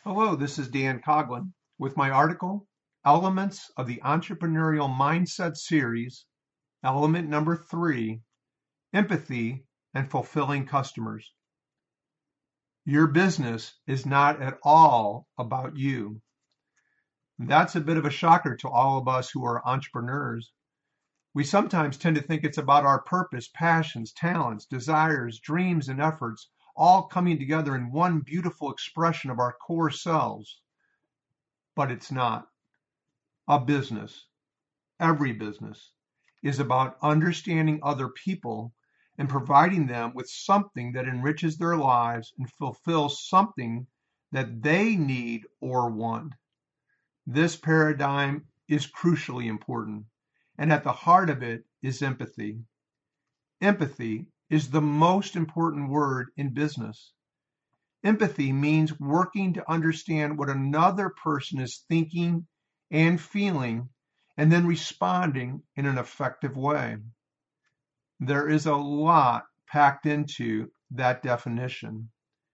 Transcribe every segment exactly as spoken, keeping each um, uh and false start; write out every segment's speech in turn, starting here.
Hello, this is Dan Coughlin with my article, Elements of the Entrepreneurial Mindset Series, element number three, Empathy and Fulfilling Customers. Your business is not at all about you. That's a bit of a shocker to all of us who are entrepreneurs. We sometimes tend to think it's about our purpose, passions, talents, desires, dreams, and efforts all coming together in one beautiful expression of our core selves. But it's not. A business, every business, is about understanding other people and providing them with something that enriches their lives and fulfills something that they need or want. This paradigm is crucially important, and at the heart of it is empathy. Empathy is the most important word in business. Empathy means working to understand what another person is thinking and feeling, and then responding in an effective way. There is a lot packed into that definition.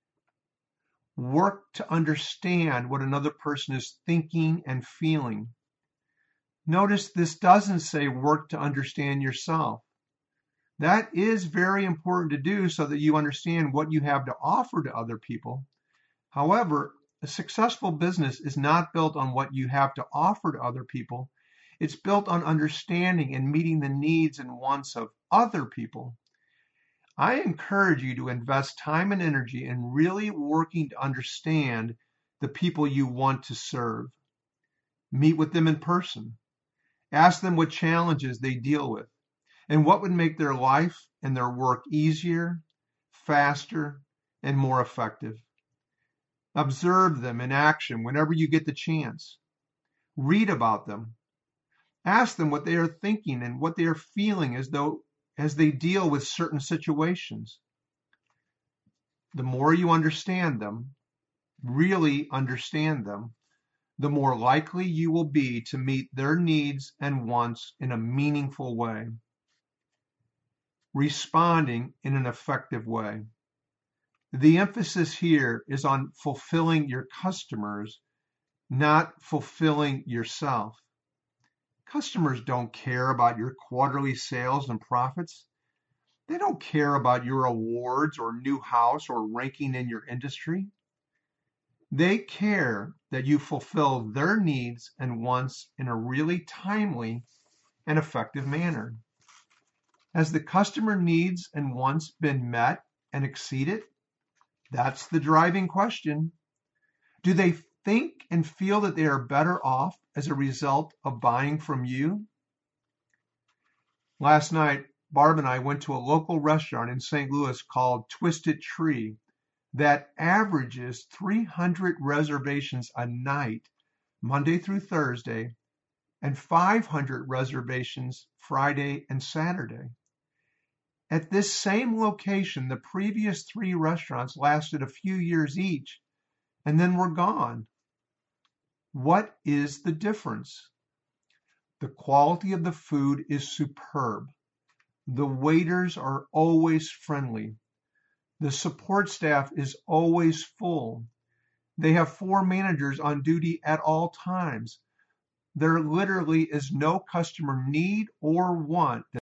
Work to understand what another person is thinking and feeling. Notice this doesn't say work to understand yourself. That is very important to do so that you understand what you have to offer to other people. However, a successful business is not built on what you have to offer to other people. It's built on understanding and meeting the needs and wants of other people. I encourage you to invest time and energy in really working to understand the people you want to serve. Meet with them in person. Ask them what challenges they deal with and what would make their life and their work easier, faster, and more effective. Observe them in action whenever you get the chance. Read about them. Ask them what they are thinking and what they are feeling as though as they deal with certain situations. The more you understand them, really understand them, the more likely you will be to meet their needs and wants in a meaningful way. Responding in an effective way. The emphasis here is on fulfilling your customers, not fulfilling yourself. Customers don't care about your quarterly sales and profits. They don't care about your awards or new house or ranking in your industry. They care that you fulfill their needs and wants in a really timely and effective manner. Has the customer needs and wants been met and exceeded? That's the driving question. Do they think and feel that they are better off as a result of buying from you? Last night, Barb and I went to a local restaurant in Saint Louis called Twisted Tree that averages three hundred reservations a night, Monday through Thursday, and five hundred reservations Friday and Saturday. At this same location, the previous three restaurants lasted a few years each and then were gone. What is the difference? The quality of the food is superb. The waiters are always friendly. The support staff is always full. They have four managers on duty at all times. There literally is no customer need or want